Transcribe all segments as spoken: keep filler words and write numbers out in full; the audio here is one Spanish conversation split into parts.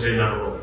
senador.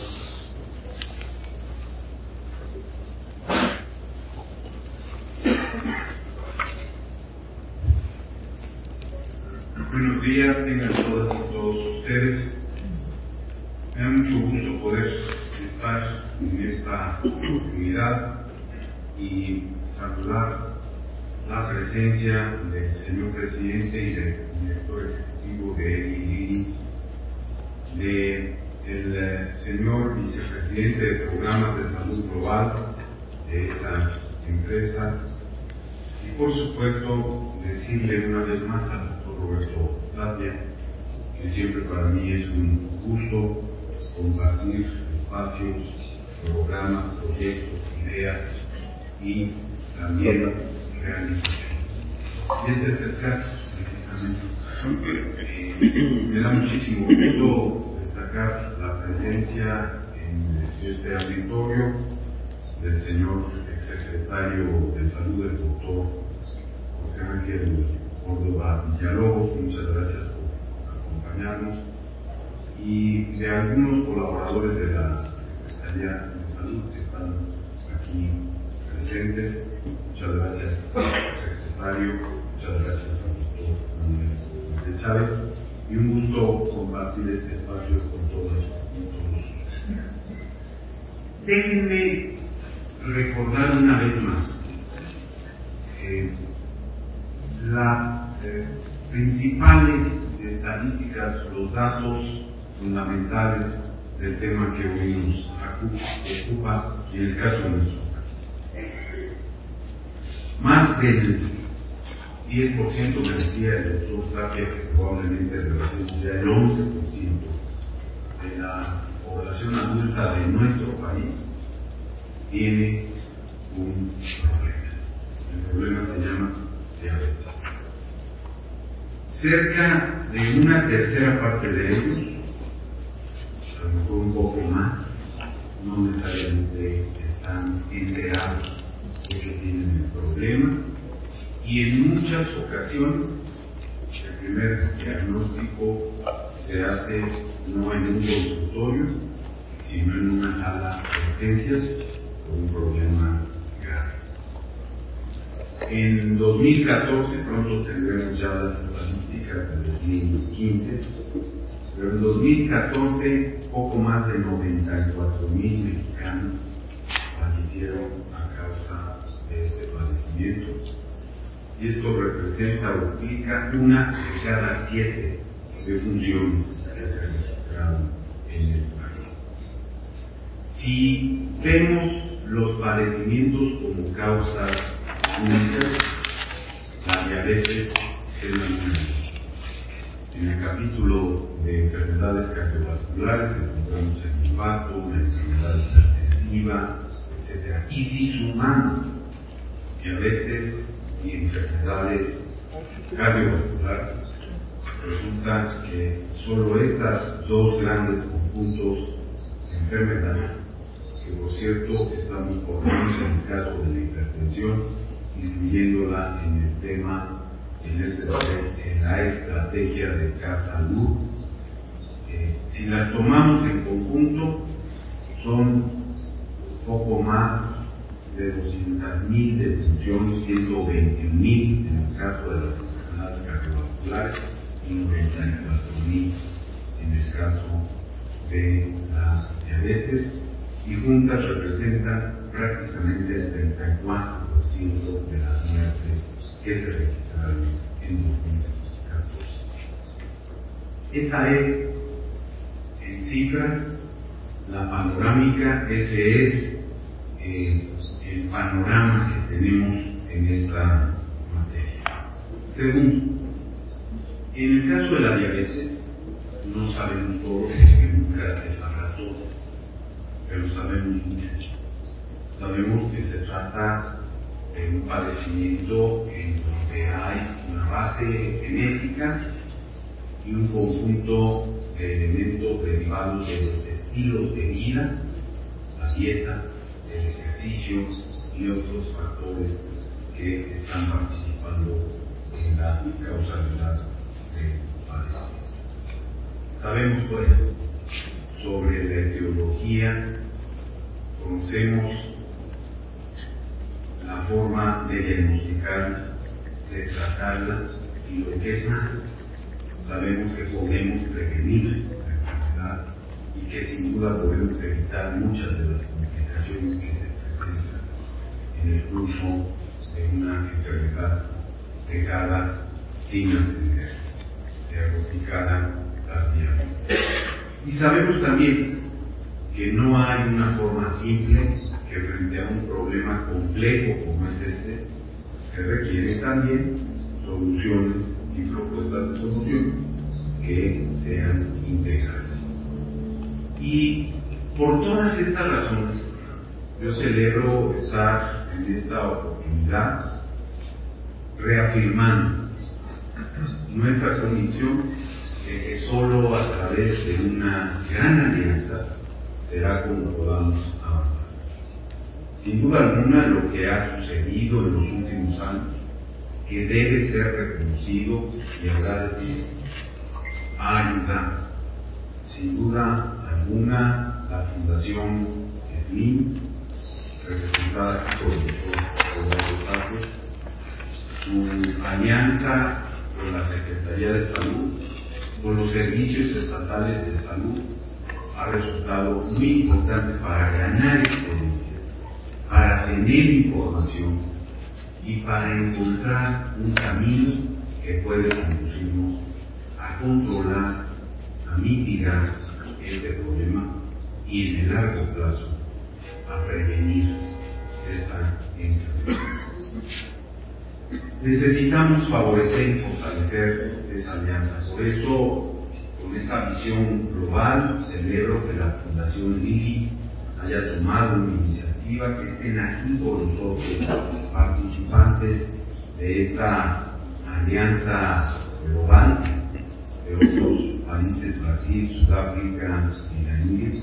Buenos días, tengan todas y todos ustedes. Me da mucho gusto poder estar en esta oportunidad y saludar la presencia del señor presidente y del director ejecutivo de E L I, del de señor vicepresidente de programas de salud global de esta empresa, y por supuesto decirle una vez más al doctor Roberto Tapia que siempre para mí es un gusto compartir espacios, programas, proyectos, ideas y también realización. Y este tercer caso, precisamente, eh, me da muchísimo gusto destacar la presencia en este auditorio del señor exsecretario de Salud, el doctor José Ángel Córdoba Villalobos. Muchas gracias por acompañarnos, y de algunos colaboradores de la Secretaría de Salud que están aquí presentes. Muchas gracias, secretario. Muchas gracias al doctor Manuel Chávez, y un gusto compartir este espacio con todas y todos. Déjenme recordar una vez más eh, las eh, principales estadísticas, los datos fundamentales del tema que hoy nos ocupa en el caso de nuestro país. Más del diez por ciento, me decía el doctor Tapia, que probablemente representa ya el once por ciento de la población adulta de nuestro país tiene un problema. El problema se llama diabetes. Cerca de una tercera parte de ellos, a lo mejor un poco más, no necesariamente están enterados de que tienen el problema, y en muchas ocasiones el primer diagnóstico se hace no en un consultorio, sino en una sala de urgencias con un problema grave. En dos mil catorce, pronto tendremos ya las estadísticas de dos mil quince, pero en dos mil catorce poco más de noventa y cuatro mil mexicanos fallecieron a causa de este padecimiento, y esto representa o explica una de cada siete defunciones que se registraron en el país. Si vemos los padecimientos como causas únicas, la diabetes es la única. En el capítulo de enfermedades cardiovasculares encontramos el infarto, la enfermedad hipertensiva, etcétera. Y si sumamos diabetes y enfermedades cardiovasculares, resulta que solo estas dos grandes conjuntos de enfermedades, que por cierto estamos por lo menos en el caso de la hipertensión, incluyéndola en el tema, en, este, en la estrategia de Casalud, eh, si las tomamos en conjunto, son poco más de doscientas mil defunciones, ciento veintiún mil en el caso de las enfermedades cardiovasculares y noventa y cuatro mil en el caso de la diabetes, y juntas representan prácticamente el treinta y cuatro por ciento de las muertes que se registraron en dos mil catorce. Esa es, en cifras, la panorámica. Ese es eh, el panorama que tenemos en esta materia. Segundo, en el caso de la diabetes, no sabemos todo, porque nunca se sabrá todo, pero sabemos mucho. Sabemos que se trata de un padecimiento en donde hay una base genética y un conjunto de elementos derivados de los estilos de vida, la dieta, el ejercicio y otros factores que están participando en la causalidad del padecimiento. Sabemos pues sobre la etiología, conocemos la forma de diagnosticarla, de tratarla, y lo que es más, sabemos que podemos prevenir la enfermedad y que sin duda podemos evitar muchas de las complicaciones que se presentan en el curso de una enfermedad dejada sin atender, diagnosticada tardíamente. Y sabemos también que no hay una forma simple que frente a un problema complejo como es este, que requiere también soluciones y propuestas de solución que sean integrales. Y por todas estas razones, yo celebro estar en esta oportunidad reafirmando nuestra convicción de que solo a través de una gran alianza será como podamos avanzar. Sin duda alguna, lo que ha sucedido en los últimos años, que debe ser reconocido y agradecido, ha ayudado. Sin duda alguna, la Fundación SLIM, representada aquí por el doctor Roberto Párez, su alianza con la Secretaría de Salud, con los servicios estatales de salud, ha resultado muy importante para ganar experiencia, para tener información y para encontrar un camino que puede conducirnos a controlar, a mitigar este problema y en el largo plazo a prevenir esta enfermedad. Necesitamos favorecer y fortalecer esa alianza. Por eso, con esa visión global, celebro que la Fundación Lili haya tomado una iniciativa, que estén aquí con nosotros, participantes de esta alianza global de otros países, Brasil, Sudáfrica y Namibia.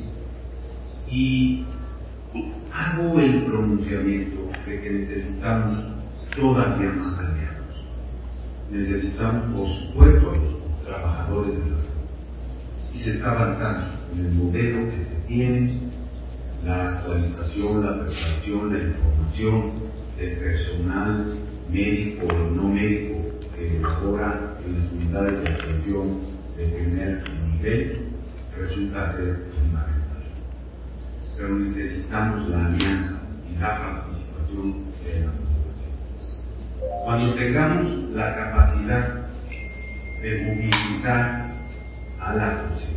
Y hago el pronunciamiento de que necesitamos todavía más aliados. Necesitamos, por supuesto, a los trabajadores de la salud. Y se está avanzando en el modelo que se tiene, la actualización, la preparación, la información del personal médico o no médico que labora en las unidades de atención de primer nivel resulta ser fundamental. Pero necesitamos la alianza y la participación de la población. Cuando tengamos la capacidad de movilizar a la sociedad,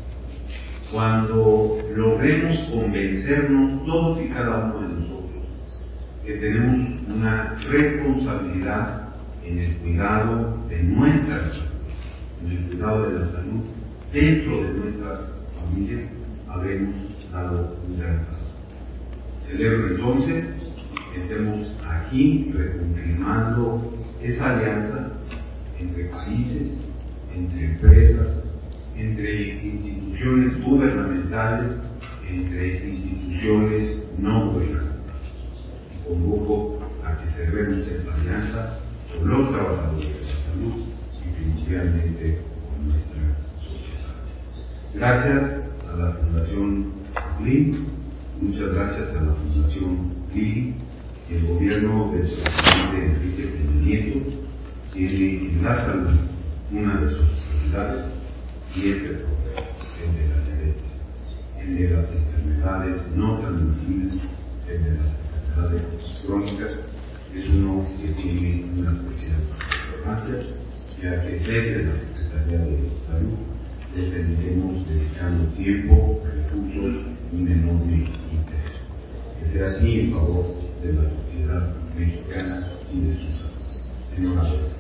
cuando logremos convencernos todos y cada uno de nosotros que tenemos una responsabilidad en el cuidado de nuestra salud, en el cuidado de la salud dentro de nuestras familias, habremos dado un gran paso. Celebro entonces que estemos aquí reconfirmando esa alianza entre países, entre empresas, entre instituciones gubernamentales, entre instituciones no gubernamentales. Y convoco a que cerremos esa alianza con los trabajadores de la salud y principalmente con nuestra sociedad. Gracias a la Fundación SLIM, muchas gracias a la Fundación Lili, y el gobierno del presidente Enrique Peña Nieto tiene en la salud una de sus prioridades, y este problema, el de la diabetes, el de las enfermedades no transmisibles, el de las enfermedades crónicas, es uno que tiene una especial importancia, ya que desde la Secretaría de Salud le seguiremos dedicando tiempo, recursos y un enorme interés. Que sea así en favor de la sociedad mexicana y de sus salud. Enhorabuena.